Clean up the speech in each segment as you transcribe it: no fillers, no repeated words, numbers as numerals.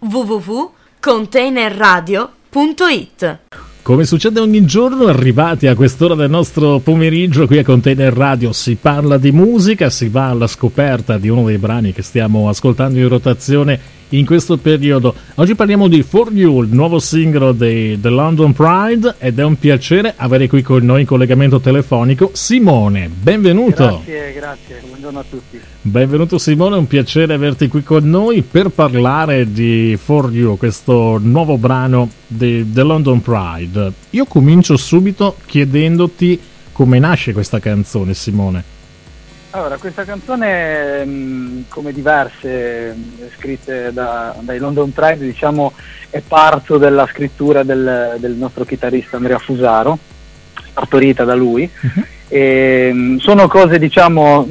www.containerradio.it. Come succede ogni giorno, arrivati a quest'ora del nostro pomeriggio qui a Container Radio si parla di musica, si va alla scoperta di uno dei brani che stiamo ascoltando in rotazione in questo periodo. Oggi parliamo di For You, il nuovo singolo The London Pride, ed è un piacere avere qui con noi in collegamento telefonico Simone. Benvenuto. Grazie, buongiorno a tutti. Benvenuto Simone, è un piacere averti qui con noi per parlare di For You, questo nuovo brano di The London Pride. Io comincio subito chiedendoti come nasce questa canzone, Simone. Allora, questa canzone, come diverse scritte dai London Pride, diciamo, è parto della scrittura del nostro chitarrista Andrea Fusaro, partorita da lui. E, sono cose, diciamo...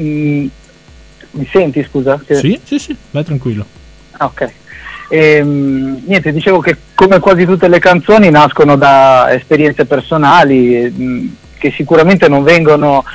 mi senti, scusa? Sì, vai tranquillo. Ah, ok. Niente, dicevo che come quasi tutte le canzoni nascono da esperienze personali che sicuramente non vengono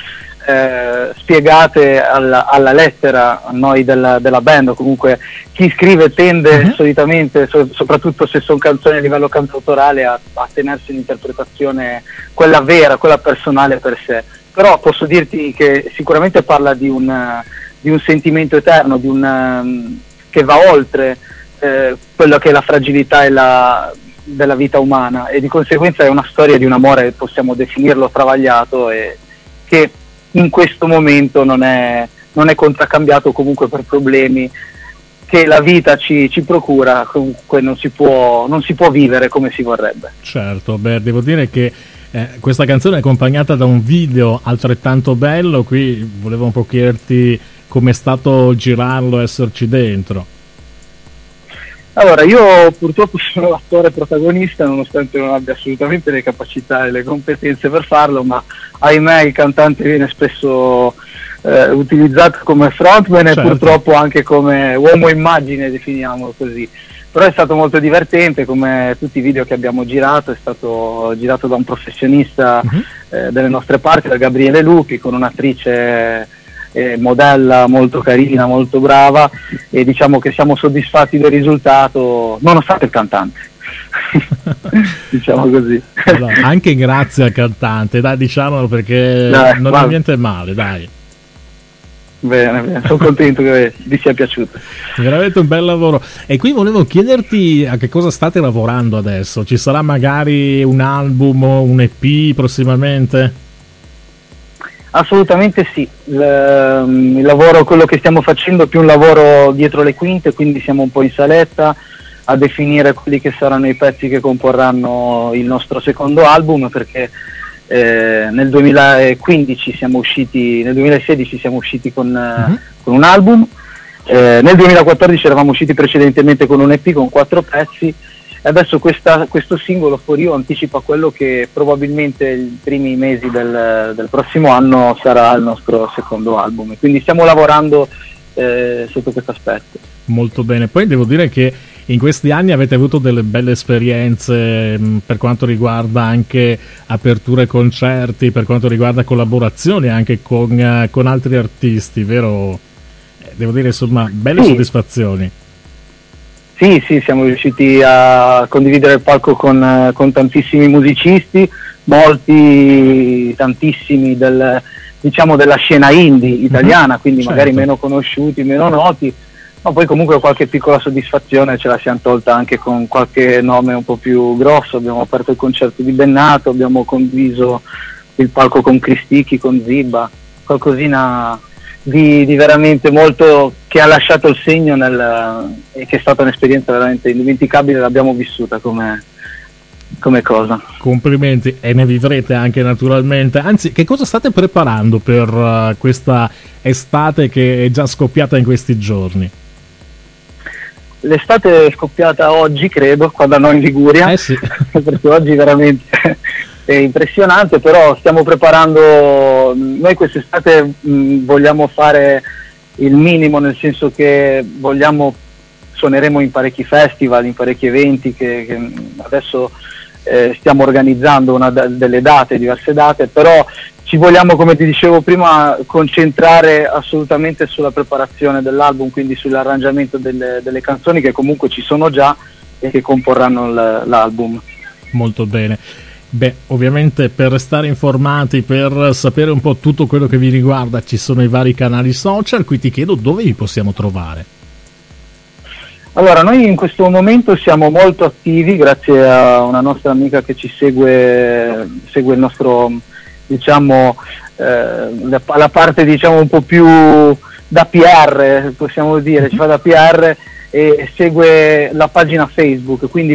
spiegate alla lettera a noi della band, o comunque chi scrive tende solitamente, soprattutto se sono canzoni a livello cantautorale, a tenersi un'interpretazione, quella vera, quella personale per sé. Però posso dirti che sicuramente parla di un sentimento eterno, che va oltre quello che è la fragilità della vita umana, e di conseguenza è una storia di un amore, possiamo definirlo travagliato, e che in questo momento non è contraccambiato comunque per problemi che la vita ci procura. Comunque non si può vivere come si vorrebbe. Certo, devo dire che questa canzone è accompagnata da un video altrettanto bello. Qui volevo un po' chiederti com'è stato girarlo, esserci dentro. Allora, io purtroppo sono l'attore protagonista, nonostante non abbia assolutamente le capacità e le competenze per farlo, ma ahimè il cantante viene spesso utilizzato come frontman, certo, e purtroppo anche come uomo immagine, definiamolo così. Però è stato molto divertente, come tutti i video che abbiamo girato, è stato girato da un professionista delle nostre parti, da Gabriele Lupi, con un'attrice modella molto carina, molto brava, e diciamo che siamo soddisfatti del risultato nonostante il cantante. Diciamo così. Allora, anche grazie al cantante, dai, diciamolo, perché non è niente male, dai. Bene, sono contento che vi sia piaciuto. Veramente un bel lavoro. E qui volevo chiederti a che cosa state lavorando adesso. Ci sarà magari un album o un EP prossimamente? Assolutamente sì, il lavoro, quello che stiamo facendo, è più un lavoro dietro le quinte, quindi siamo un po' in saletta a definire quelli che saranno i pezzi che comporranno il nostro secondo album, perché nel 2016 siamo usciti con un album, nel 2014 eravamo usciti precedentemente con un EP con 4 pezzi. Adesso questo singolo For You anticipa quello che probabilmente i primi mesi del prossimo anno sarà il nostro secondo album, quindi stiamo lavorando sotto questo aspetto. Molto bene. Poi devo dire che in questi anni avete avuto delle belle esperienze per quanto riguarda anche aperture concerti, per quanto riguarda collaborazioni anche con altri artisti, vero? Devo dire, insomma, belle soddisfazioni. Sì, siamo riusciti a condividere il palco con tantissimi musicisti, tantissimi della scena indie italiana, quindi certo, magari meno conosciuti, meno noti, ma poi comunque qualche piccola soddisfazione ce la siamo tolta anche con qualche nome un po' più grosso. Abbiamo aperto il concerto di Bennato, abbiamo condiviso il palco con Cristicchi, con Zibba, qualcosina di veramente molto, che ha lasciato il segno e che è stata un'esperienza veramente indimenticabile, l'abbiamo vissuta come cosa. Complimenti, e ne vivrete anche naturalmente. Anzi, che cosa state preparando per questa estate che è già scoppiata in questi giorni? L'estate è scoppiata oggi, credo, qua da noi in Liguria, sì. Perché oggi veramente è impressionante, però stiamo preparando, noi quest'estate vogliamo fare il minimo, nel senso che suoneremo in parecchi festival, in parecchi eventi che adesso stiamo organizzando diverse date, però ci vogliamo, come ti dicevo prima, concentrare assolutamente sulla preparazione dell'album, quindi sull'arrangiamento delle canzoni che comunque ci sono già e che comporranno l'album. Molto bene. Beh, ovviamente per restare informati, per sapere un po' tutto quello che vi riguarda, ci sono i vari canali social, qui ti chiedo dove vi possiamo trovare. Allora, noi in questo momento siamo molto attivi grazie a una nostra amica che ci segue il nostro, diciamo, la parte, diciamo, un po' più da PR, possiamo dire, ci fa da PR e segue la pagina Facebook, quindi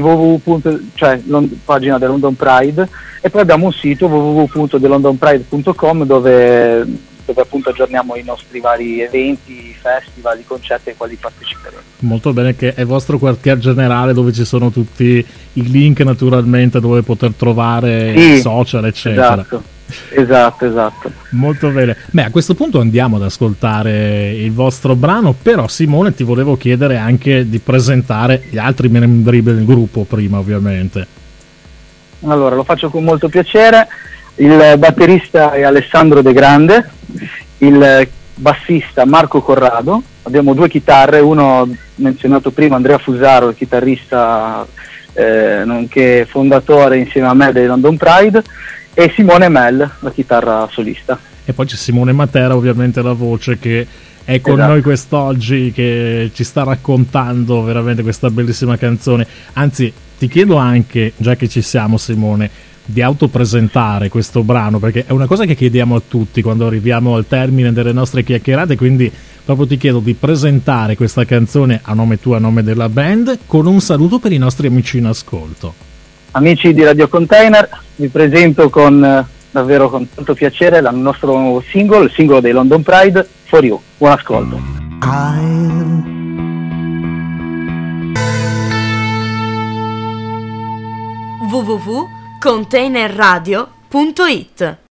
pagina del London Pride, e poi abbiamo un sito www.thelondonpride.com dove appunto aggiorniamo i nostri vari eventi, festival, i concerti ai quali parteciperemo. Molto bene, che è vostro quartier generale dove ci sono tutti i link naturalmente dove poter trovare i social eccetera. Esatto. Molto bene. Beh, a questo punto andiamo ad ascoltare il vostro brano, però Simone ti volevo chiedere anche di presentare gli altri membri del gruppo prima, ovviamente. Allora, lo faccio con molto piacere. Il batterista è Alessandro De Grande, il bassista Marco Corrado, abbiamo 2 chitarre, uno menzionato prima, Andrea Fusaro, il chitarrista nonché fondatore insieme a me dei London Pride, e Simone Mel, la chitarra solista. E poi c'è Simone Matera, ovviamente la voce, che è con noi quest'oggi, che ci sta raccontando veramente questa bellissima canzone. Anzi, ti chiedo anche, già che ci siamo Simone, di autopresentare questo brano, perché è una cosa che chiediamo a tutti quando arriviamo al termine delle nostre chiacchierate, quindi proprio ti chiedo di presentare questa canzone a nome tuo, a nome della band, con un saluto per i nostri amici in ascolto. Amici di Radio Container, vi presento davvero con tanto piacere il nostro nuovo singolo, il singolo dei London Pride, For You. Buon ascolto. www.containerradio.it